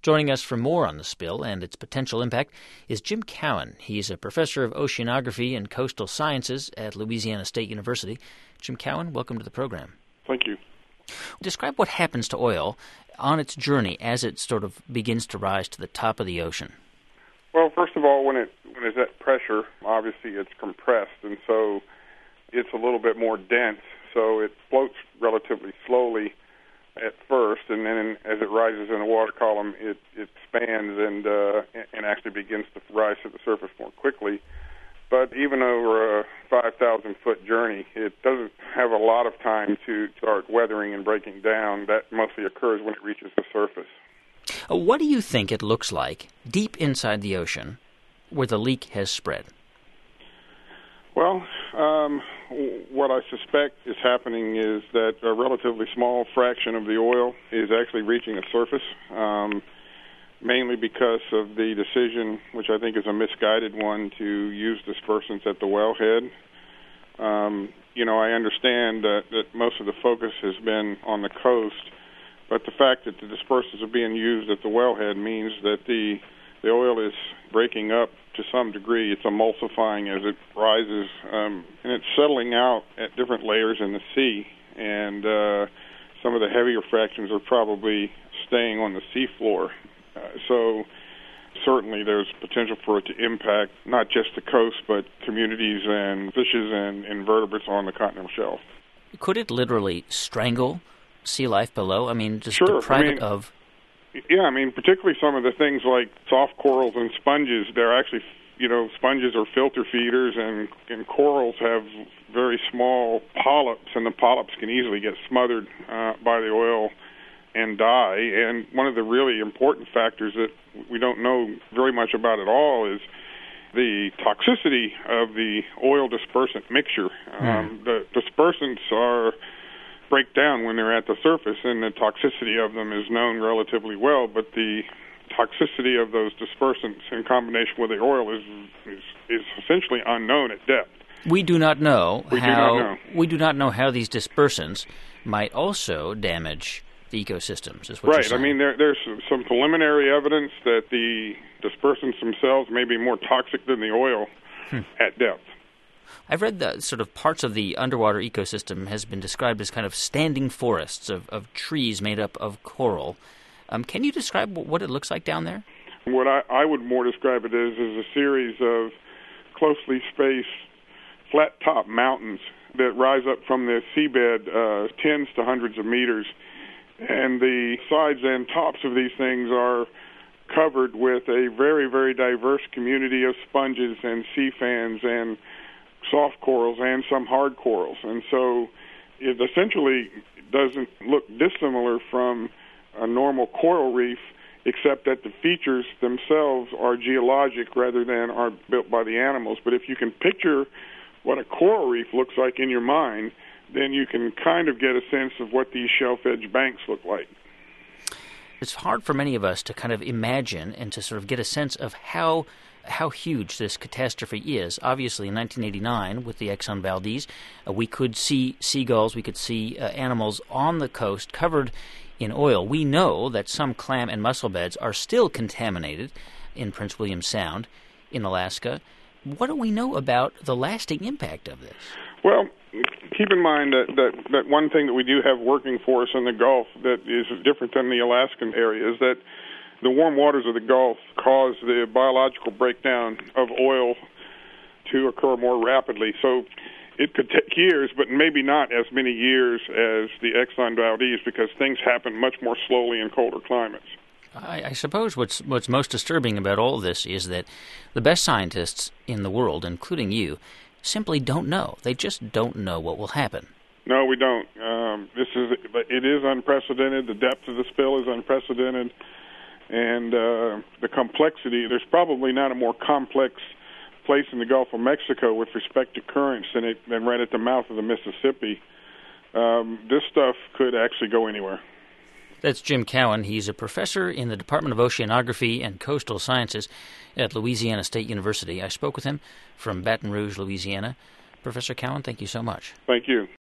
Joining us for more on the spill and its potential impact is Jim Cowan. He's a professor of oceanography and coastal sciences at Louisiana State University. Jim Cowan, welcome to the program. Thank you. Describe what happens to oil on its journey as it sort of begins to rise to the top of the ocean. Well, first of all, when it's at pressure, obviously it's compressed, and so it's a little bit more dense, so it floats relatively slowly at first, and then as it rises in the water column, it expands and actually begins to rise to the surface more quickly. But even over a 5,000-foot journey, it doesn't have a lot of time to start weathering and breaking down. That mostly occurs when it reaches the surface. What do you think it looks like deep inside the ocean where the leak has spread? Well, what I suspect is happening is that a relatively small fraction of the oil is actually reaching the surface, mainly because of the decision, which I think is a misguided one, to use dispersants at the wellhead. I understand that most of the focus has been on the coast, but the fact that the dispersants are being used at the wellhead means that the oil is breaking up to some degree. It's emulsifying as it rises, and it's settling out at different layers in the sea, and some of the heavier fractions are probably staying on the seafloor. So certainly there's potential for it to impact not just the coast, but communities and fishes and invertebrates on the continental shelf. Could it literally strangle sea life below? I mean, just Sure. deprive it of... Yeah, particularly some of the things like soft corals and sponges. They're actually, sponges are filter feeders, and corals have very small polyps, and the polyps can easily get smothered by the oil and die. And one of the really important factors that we don't know very much about at all is the toxicity of the oil dispersant mixture. The dispersants break down when they're at the surface, and the toxicity of them is known relatively well, but the toxicity of those dispersants in combination with the oil is essentially unknown at depth. We do not know how these dispersants might also damage the ecosystems, is what you're saying. There's some preliminary evidence that the dispersants themselves may be more toxic than the oil at depth. I've read that sort of parts of the underwater ecosystem has been described as kind of standing forests of trees made up of coral. Can you describe what it looks like down there? What I would more describe it as is a series of closely spaced flat-top mountains that rise up from the seabed tens to hundreds of meters. And the sides and tops of these things are covered with a very, very diverse community of sponges and sea fans and soft corals and some hard corals. And so it essentially doesn't look dissimilar from a normal coral reef, except that the features themselves are geologic rather than are built by the animals. But if you can picture what a coral reef looks like in your mind, then you can kind of get a sense of what these shelf-edge banks look like. It's hard for many of us to kind of imagine and to sort of get a sense of how huge this catastrophe is. Obviously, in 1989, with the Exxon Valdez, we could see seagulls, we could see animals on the coast covered in oil. We know that some clam and mussel beds are still contaminated in Prince William Sound in Alaska. What do we know about the lasting impact of this? Well, keep in mind that one thing that we do have working for us in the Gulf that is different than the Alaskan area is that the warm waters of the Gulf cause the biological breakdown of oil to occur more rapidly. So it could take years, but maybe not as many years as the Exxon Valdez, because things happen much more slowly in colder climates. I suppose what's most disturbing about all of this is that the best scientists in the world, including you, simply don't know. They just don't know what will happen. No, we don't. It is unprecedented. The depth of the spill is unprecedented. And the complexity, there's probably not a more complex place in the Gulf of Mexico with respect to currents than right at the mouth of the Mississippi. This stuff could actually go anywhere. That's Jim Cowan. He's a professor in the Department of Oceanography and Coastal Sciences at Louisiana State University. I spoke with him from Baton Rouge, Louisiana. Professor Cowan, thank you so much. Thank you.